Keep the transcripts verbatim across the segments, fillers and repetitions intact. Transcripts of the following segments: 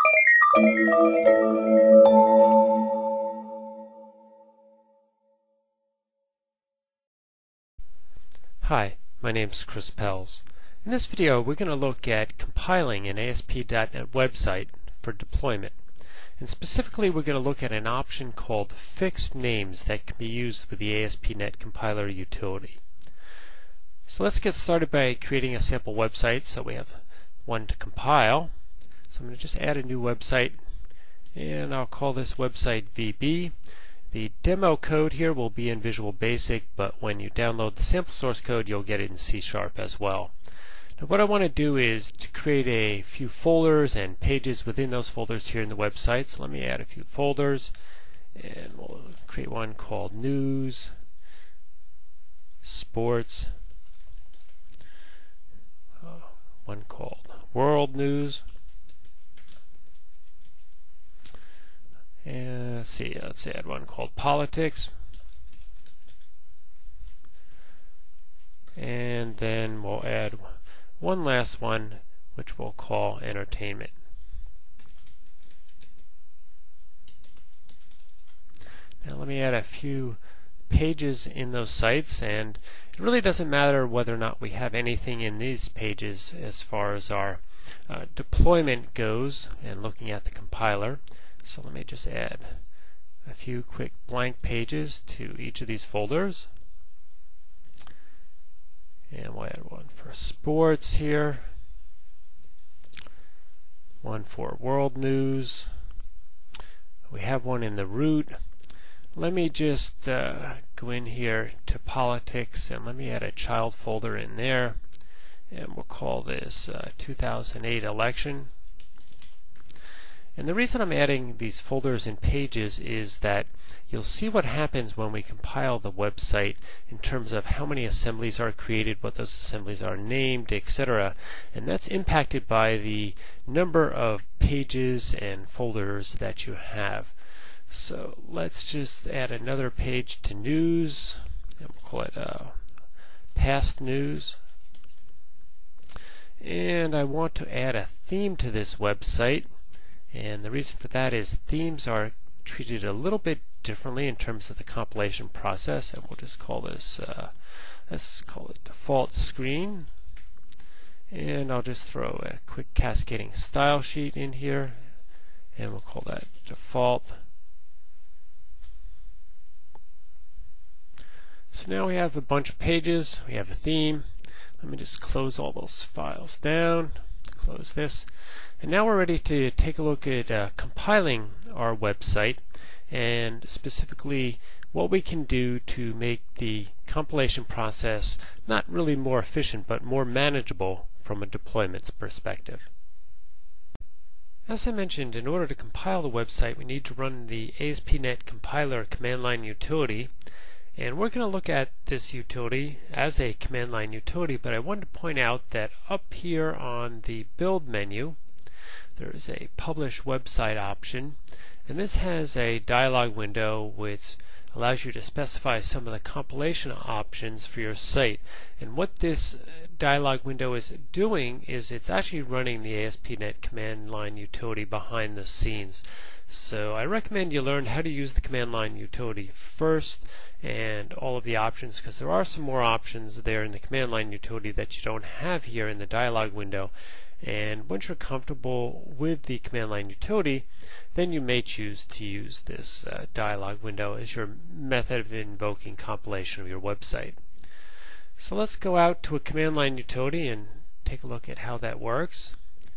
Hi, my name is Chris Pelz. In this video we're going to look at compiling an A S P dot net website for deployment. And specifically we're going to look at an option called fixed names that can be used with the A S P dot net compiler utility. So let's get started by creating a sample website. So we have one to compile. So I'm going to just add a new website and I'll call this website V B. The demo code here will be in Visual Basic, but when you download the sample source code you'll get it in C sharp as well. Now what I want to do is to create a few folders and pages within those folders here in the website. So let me add a few folders and we'll create one called News, Sports, uh, one called World News, and let's see, let's add one called Politics, and then we'll add one last one which we'll call Entertainment. Now let me add a few pages in those sites, and it really doesn't matter whether or not we have anything in these pages as far as our uh, deployment goes and looking at the compiler. So let me just add a few quick blank pages to each of these folders. And we'll add one for sports here, one for world news. We have one in the root. Let me just uh, go in here to politics and let me add a child folder in there, and we'll call this uh, two thousand eight election. And the reason I'm adding these folders and pages is that you'll see what happens when we compile the website in terms of how many assemblies are created, what those assemblies are named, et cetera. And that's impacted by the number of pages and folders that you have. So let's just add another page to news, and we'll call it uh, past news. And I want to add a theme to this website. And the reason for that is themes are treated a little bit differently in terms of the compilation process, and we'll just call this, uh, let's call it default screen. And I'll just throw a quick cascading style sheet in here, and we'll call that default. So now we have a bunch of pages, we have a theme. Let me just close all those files down, close this. And now we're ready to take a look at uh, compiling our website, and specifically what we can do to make the compilation process not really more efficient but more manageable from a deployment perspective. As I mentioned, in order to compile the website we need to run the A S P dot net compiler command line utility. And we're going to look at this utility as a command line utility, but I wanted to point out that up here on the build menu there's a publish website option, and this has a dialog window which allows you to specify some of the compilation options for your site. And what this dialog window is doing is it's actually running the A S P dot net command line utility behind the scenes. So I recommend you learn how to use the command line utility first and all of the options, because there are some more options there in the command line utility that you don't have here in the dialog window. And once you're comfortable with the command line utility, then you may choose to use this uh, dialog window as your method of invoking compilation of your website. So let's go out to a command line utility and take a look at how that works.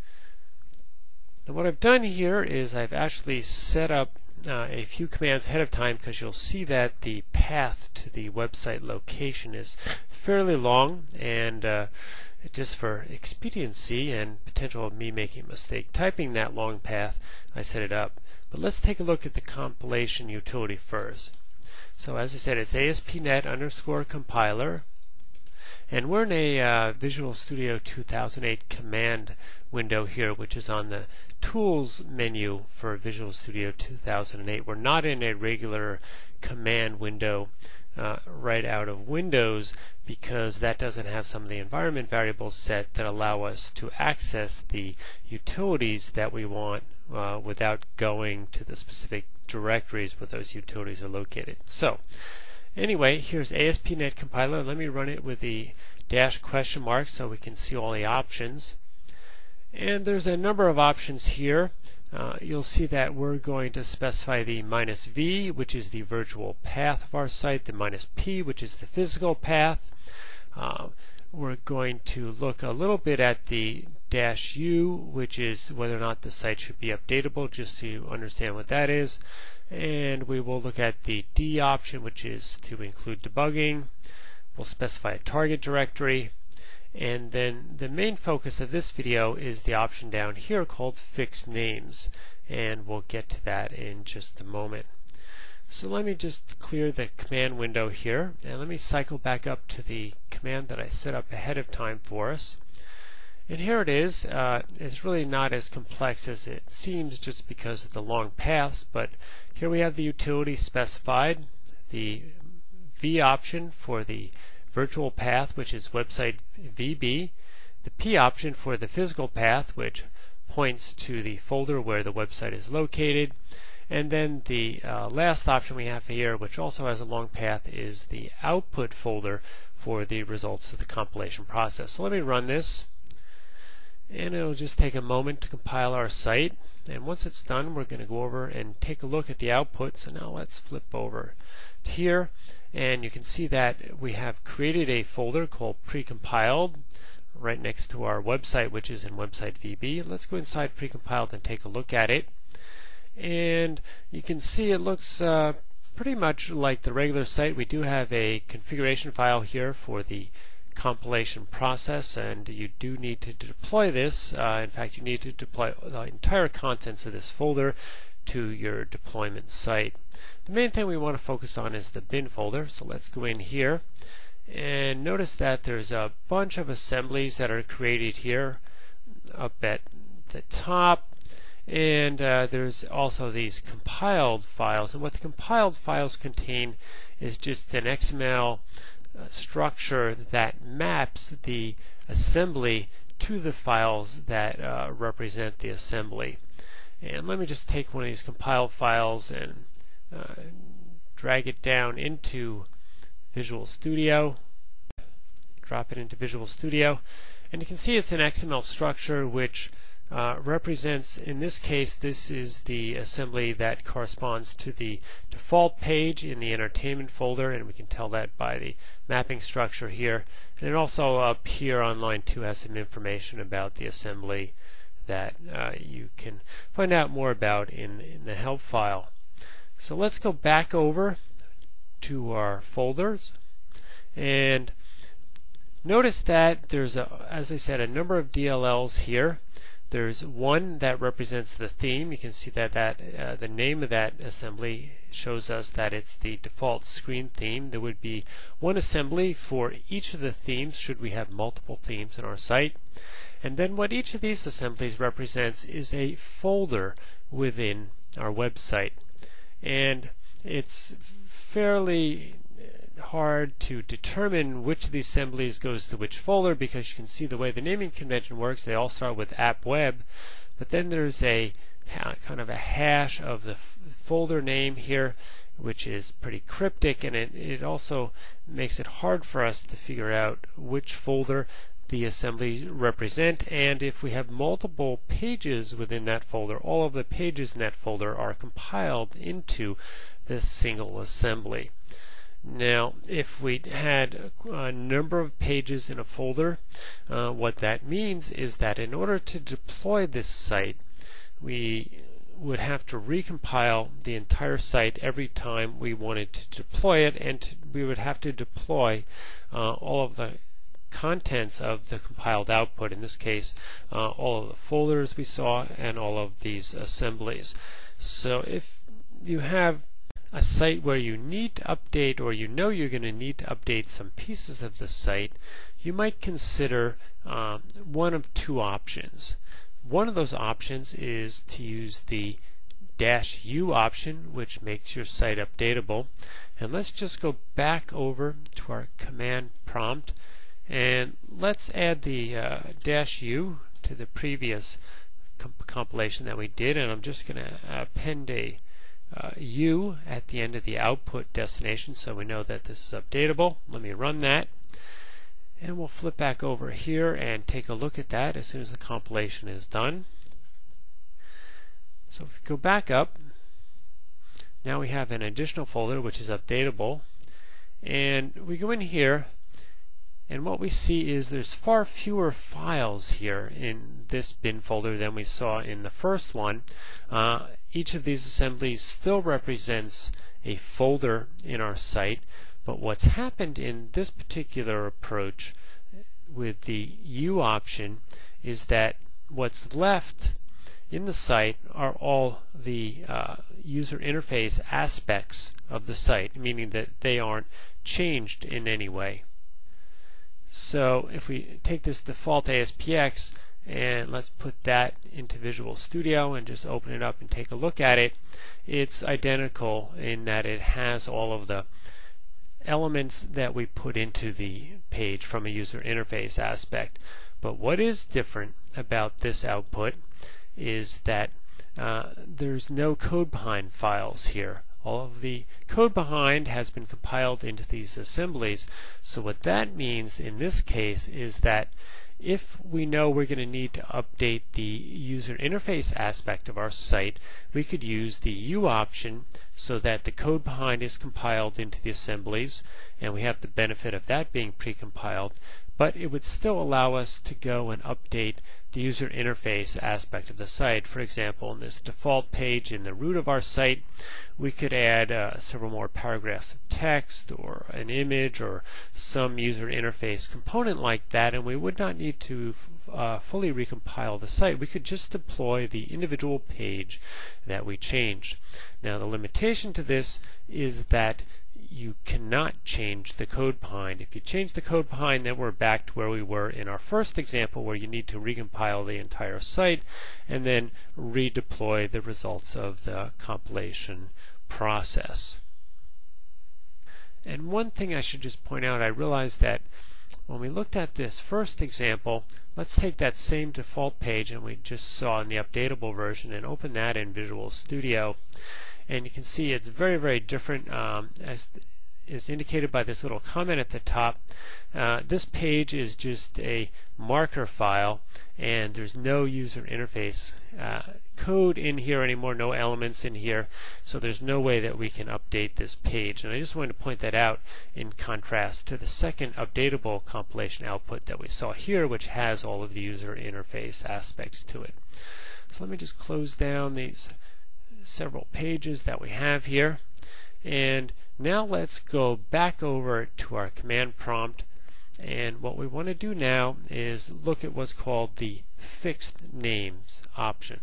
Now what I've done here is I've actually set up uh, a few commands ahead of time, because you'll see that the path to the website location is fairly long, and uh, just for expediency and potential of me making a mistake typing that long path, I set it up. But let's take a look at the compilation utility first. So as I said, it's A S P dot net underscore compiler, and we're in a uh, Visual Studio two thousand eight command window here, which is on the Tools menu for Visual Studio two thousand eight. We're not in a regular command window uh, right out of Windows, because that doesn't have some of the environment variables set that allow us to access the utilities that we want uh, without going to the specific directories where those utilities are located. So anyway, here's A S P dot NET Compiler. Let me run it with the dash question mark so we can see all the options. And there's a number of options here. Uh, you'll see that we're going to specify the minus V, which is the virtual path of our site, the minus P, which is the physical path. Uh, we're going to look a little bit at the dash U, which is whether or not the site should be updatable, just so you understand what that is. And we will look at the D option, which is to include debugging. We'll specify a target directory. And then the main focus of this video is the option down here called Fix Names, and we'll get to that in just a moment. So let me just clear the command window here, and let me cycle back up to the command that I set up ahead of time for us. And here it is. Uh, it's really not as complex as it seems just because of the long paths, but here we have the utility specified, the V option for the virtual path, which is website V B, the P option for the physical path, which points to the folder where the website is located, and then the uh, last option we have here, which also has a long path, is the output folder for the results of the compilation process. So let me run this, and it'll just take a moment to compile our site, and once it's done we're going to go over and take a look at the output. So now let's flip over to here, and you can see that we have created a folder called precompiled right next to our website, which is in website V B. Let's go inside precompiled and take a look at it, and you can see it looks uh, pretty much like the regular site. We do have a configuration file here for the compilation process, and you do need to deploy this. Uh, in fact, you need to deploy the entire contents of this folder to your deployment site. The main thing we want to focus on is the bin folder, so let's go in here and notice that there's a bunch of assemblies that are created here up at the top, and uh, there's also these compiled files, and what the compiled files contain is just an X M L uh, structure that maps the assembly to the files that uh, represent the assembly. And let me just take one of these compiled files and uh, drag it down into Visual Studio, drop it into Visual Studio, and you can see it's an X M L structure which uh, represents, in this case, this is the assembly that corresponds to the default page in the entertainment folder, and we can tell that by the mapping structure here. And it also up here on line two has some information about the assembly that uh, you can find out more about in, in the help file. So let's go back over to our folders, and notice that there's, a, as I said, a number of D L Ls here. There's one that represents the theme. You can see that, that uh, the name of that assembly shows us that it's the default screen theme. There would be one assembly for each of the themes should we have multiple themes in our site. And then what each of these assemblies represents is a folder within our website. And it's fairly hard to determine which of these assemblies goes to which folder, because you can see the way the naming convention works. They all start with app web, but then there's a kind of a hash of the folder name here, which is pretty cryptic, and it, it also makes it hard for us to figure out which folder the assembly represent. And if we have multiple pages within that folder, all of the pages in that folder are compiled into this single assembly. Now, if we had a number of pages in a folder, uh, what that means is that in order to deploy this site, we would have to recompile the entire site every time we wanted to deploy it, and to, we would have to deploy uh, all of the contents of the compiled output, in this case uh, all of the folders we saw and all of these assemblies. So if you have a site where you need to update, or you know you're going to need to update some pieces of the site, you might consider uh, one of two options. One of those options is to use the dash U option, which makes your site updatable. And let's just go back over to our command prompt, and let's add the uh, dash U to the previous comp compilation that we did, and I'm just going to append a uh, U at the end of the output destination so we know that this is updatable. Let me run that, and we'll flip back over here and take a look at that as soon as the compilation is done. So if we go back up, now we have an additional folder which is updatable, and we go in here, and what we see is there's far fewer files here in this bin folder than we saw in the first one. Uh, each of these assemblies still represents a folder in our site, but what's happened in this particular approach with the U option is that what's left in the site are all the uh, user interface aspects of the site, meaning that they aren't changed in any way. So if we take this default A S P X and let's put that into Visual Studio and just open it up and take a look at it, it's identical in that it has all of the elements that we put into the page from a user interface aspect. But what is different about this output is that uh, there's no code behind files here. All of the code behind has been compiled into these assemblies. So what that means in this case is that if we know we're going to need to update the user interface aspect of our site, we could use the U option so that the code behind is compiled into the assemblies, and we have the benefit of that being precompiled, but it would still allow us to go and update the user interface aspect of the site. For example, in this default page in the root of our site, we could add uh, several more paragraphs of text or an image or some user interface component like that, and we would not need to uh, fully recompile the site. We could just deploy the individual page that we changed. Now the limitation to this is that you cannot change the code behind. If you change the code behind, then we're back to where we were in our first example, where you need to recompile the entire site and then redeploy the results of the compilation process. And one thing I should just point out, I realized that when we looked at this first example, let's take that same default page and we just saw in the updatable version and open that in Visual Studio. And you can see it's very, very different, um, as is indicated by this little comment at the top. Uh, this page is just a marker file, and there's no user interface uh, code in here anymore, no elements in here, so there's no way that we can update this page. And I just wanted to point that out in contrast to the second updatable compilation output that we saw here, which has all of the user interface aspects to it. So let me just close down these several pages that we have here, and now let's go back over to our command prompt, and what we want to do now is look at what's called the fixed names option.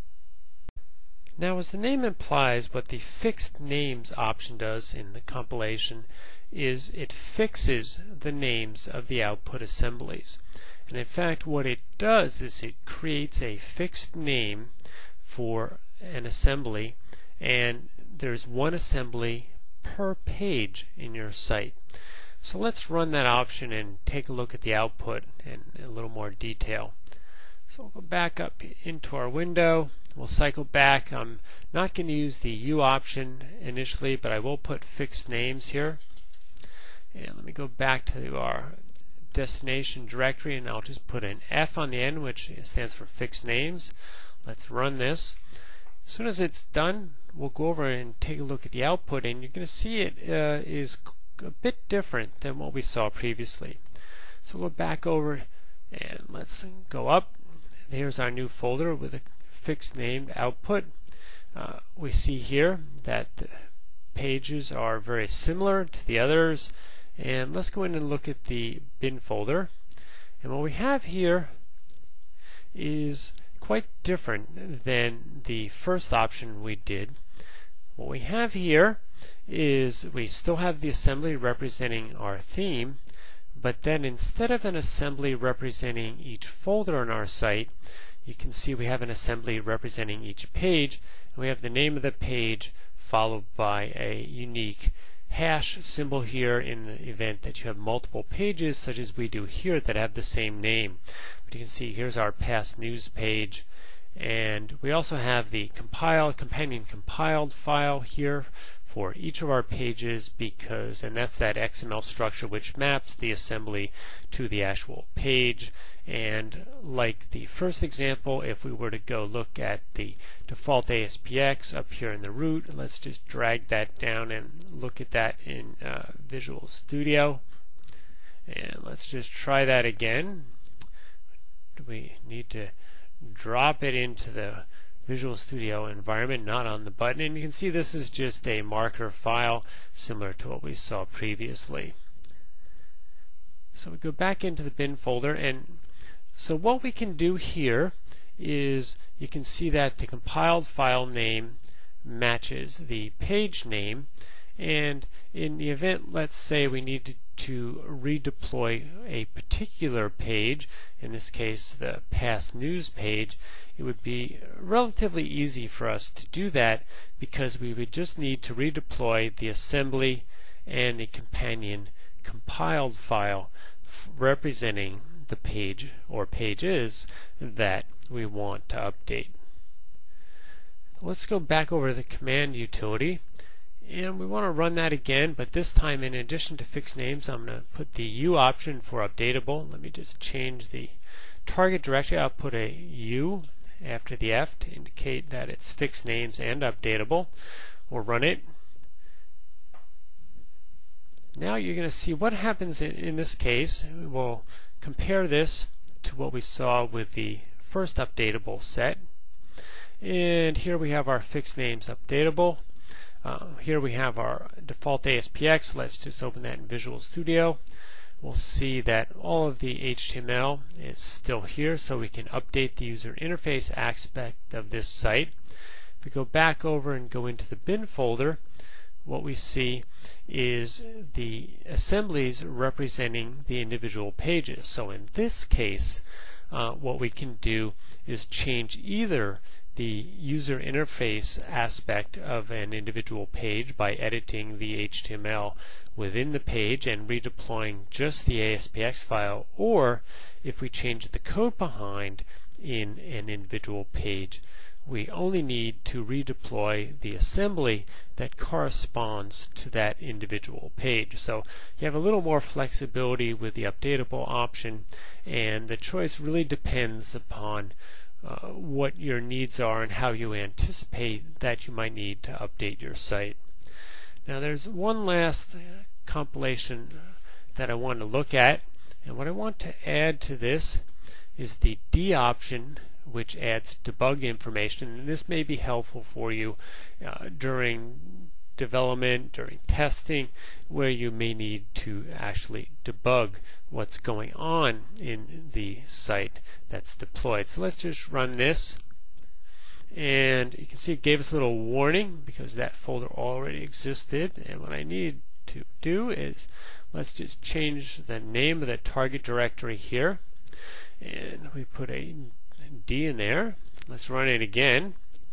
Now, as the name implies, what the fixed names option does in the compilation is it fixes the names of the output assemblies. And in fact, what it does is it creates a fixed name for an assembly, and there's one assembly per page in your site. So let's run that option and take a look at the output in a little more detail. So we'll go back up into our window, we'll cycle back. I'm not going to use the U option initially, but I will put fixed names here. And let me go back to our destination directory, and I'll just put an F on the end, which stands for fixed names. Let's run this. As soon as it's done, we'll go over and take a look at the output, and you're going to see it uh, is a bit different than what we saw previously. So we'll go back over and let's go up. There's our new folder with a fixed named output. Uh, we see here that the pages are very similar to the others, and let's go in and look at the bin folder. And what we have here is quite different than the first option we did. What we have here is we still have the assembly representing our theme, but then instead of an assembly representing each folder on our site, you can see we have an assembly representing each page, and we have the name of the page followed by a unique hash symbol here in the event that you have multiple pages, such as we do here, that have the same name. But you can see here's our past news page, and we also have the compiled companion compiled file here for each of our pages, because and that's that X M L structure which maps the assembly to the actual page. And like the first example, if we were to go look at the default A S P X up here in the root, let's just drag that down and look at that in uh, Visual Studio. And let's just try that again. We need to drop it into the Visual Studio environment, not on the button. And you can see this is just a marker file similar to what we saw previously. So we go back into the bin folder, and so what we can do here is you can see that the compiled file name matches the page name, and in the event, let's say we need to, to redeploy a particular page, in this case the past news page, it would be relatively easy for us to do that because we would just need to redeploy the assembly and the companion compiled file representing the page or pages that we want to update. Let's go back over to the command utility, and we want to run that again, but this time in addition to fixed names, I'm going to put the U option for updatable. Let me just change the target directory. I'll put a U after the F to indicate that it's fixed names and updatable. We'll run it. Now you're going to see what happens in, in this case. We'll compare this to what we saw with the first updatable set. And here we have our fixed names updatable. Uh, here we have our default A S P X. Let's just open that in Visual Studio. We'll see that all of the H T M L is still here, so we can update the user interface aspect of this site. If we go back over and go into the bin folder, what we see is the assemblies representing the individual pages. So in this case, uh, what we can do is change either the user interface aspect of an individual page by editing the H T M L within the page and redeploying just the A S P X file, or if we change the code behind in an individual page, we only need to redeploy the assembly that corresponds to that individual page. So you have a little more flexibility with the updatable option, and the choice really depends upon uh, what your needs are and how you anticipate that you might need to update your site. Now there's one last compilation that I want to look at, and what I want to add to this is the D option, which adds debug information, and this may be helpful for you uh, during development, during testing, where you may need to actually debug what's going on in the site that's deployed. So let's just run this, and you can see it gave us a little warning because that folder already existed, and what I need to do is let's just change the name of the target directory here, and we put a D in there. Let's run it again.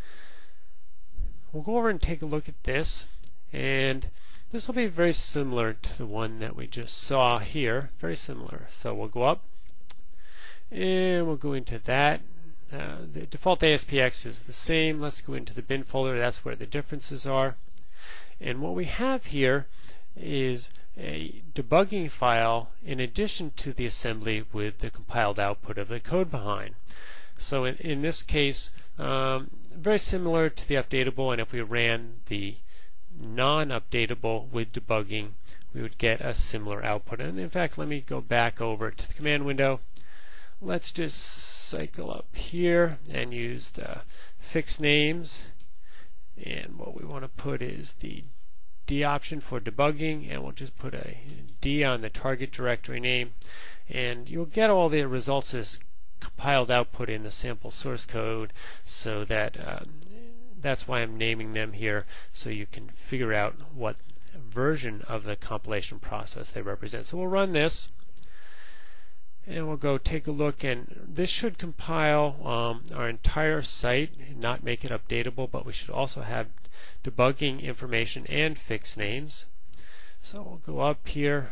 We'll go over and take a look at this, and this will be very similar to the one that we just saw here. Very similar. So we'll go up and we'll go into that. Uh, the default A S P X is the same. Let's go into the bin folder. That's where the differences are. And what we have here is a debugging file in addition to the assembly with the compiled output of the code behind. So in, in this case, um, very similar to the updatable, and if we ran the non-updatable with debugging, we would get a similar output. And in fact, let me go back over to the command window. Let's just cycle up here and use the fixed names, and what we want to put is the D option for debugging, and we'll just put a D on the target directory name, and you'll get all the results as compiled output in the sample source code, so that uh, that's why I'm naming them here, so you can figure out what version of the compilation process they represent. So we'll run this, and we'll go take a look, and this should compile um, our entire site, not make it updatable, but we should also have debugging information and fixed names. So we'll go up here,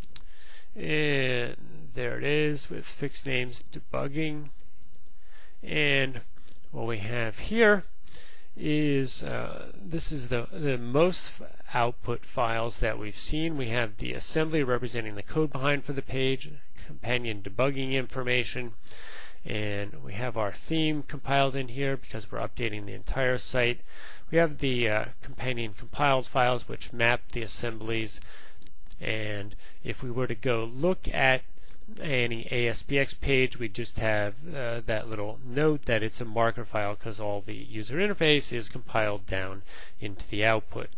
and there it is with fixed names debugging. And what we have here is uh, this is the, the most output files that we've seen. We have the assembly representing the code behind for the page, companion debugging information, and we have our theme compiled in here because we're updating the entire site. We have the uh, companion compiled files which map the assemblies, and if we were to go look at any A S P X page, we just have uh, that little note that it's a marker file because all the user interface is compiled down into the output.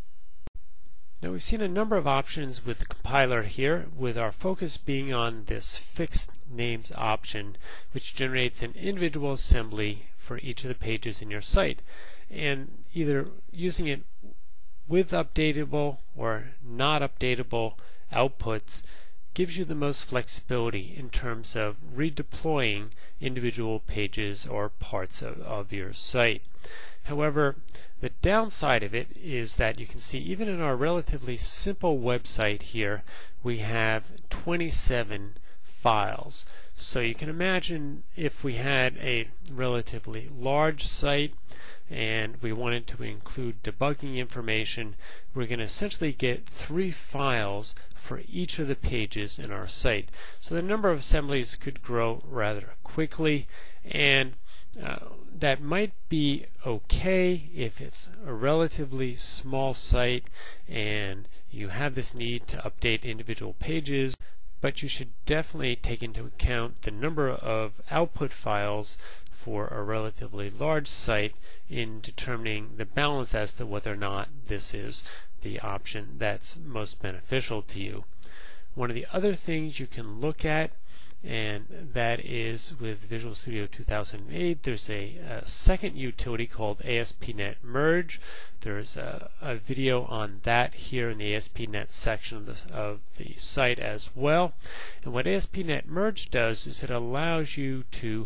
Now we've seen a number of options with the compiler here, with our focus being on this fixed names option, which generates an individual assembly for each of the pages in your site, and either using it with updatable or not updatable outputs gives you the most flexibility in terms of redeploying individual pages or parts of, of your site. However, the downside of it is that you can see even in our relatively simple website here, we have twenty-seven files. So you can imagine if we had a relatively large site and we wanted to include debugging information, we're going to essentially get three files for each of the pages in our site. So the number of assemblies could grow rather quickly, and uh, that might be okay if it's a relatively small site and you have this need to update individual pages, but you should definitely take into account the number of output files for a relatively large site in determining the balance as to whether or not this is the option that's most beneficial to you. One of the other things you can look at, and that is with Visual Studio two thousand eight, there's a, a second utility called A S P dot net Merge. There's a, a video on that here in the A S P dot net section of the, of the site as well. And what A S P dot net Merge does is it allows you to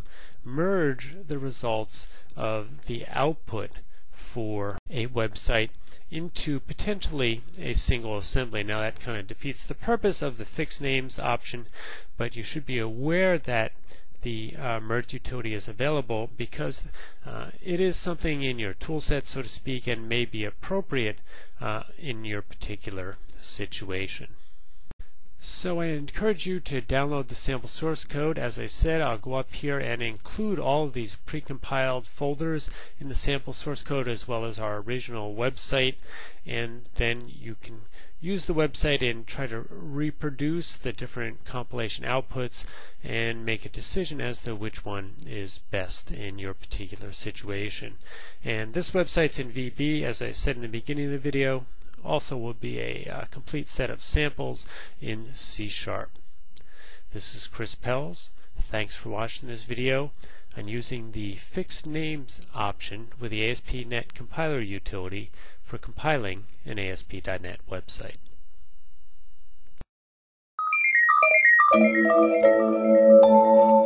merge the results of the output for a website into potentially a single assembly. Now that kind of defeats the purpose of the fixed names option, but you should be aware that the uh, merge utility is available because uh, it is something in your tool set, so to speak, and may be appropriate uh, in your particular situation. So I encourage you to download the sample source code. As I said, I'll go up here and include all of these precompiled folders in the sample source code as well as our original website, and then you can use the website and try to reproduce the different compilation outputs and make a decision as to which one is best in your particular situation. And this website's in V B, as I said in the beginning of the video. Also will be a uh, complete set of samples in C sharp. This is Chris Pelz. Thanks for watching this video on using the fixed names option with the A S P dot net compiler utility for compiling an A S P dot net website. Thank you.